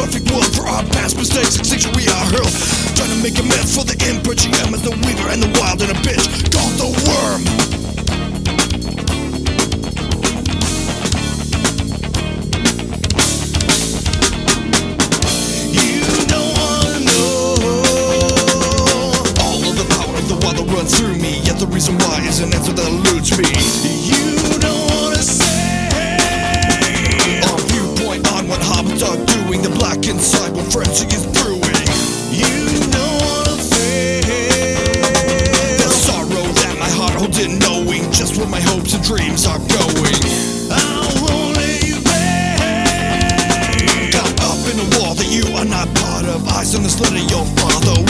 perfect world for our past mistakes. We are hurled, trying to make amends for the imprint she am as the weaver and the wild and a bitch called the worm. You don't wanna know all of the power of the wild that runs through me, yet the reason why is an answer that eludes me. You don't wanna say our viewpoint on what hobbits are doing, the black inside what frenzy is brewing. You don't wanna feel the sorrow that my heart holds in, knowing just where my hopes and dreams are going. I'll only you lay caught up in a wall that you are not part of. Eyes on the slit of your father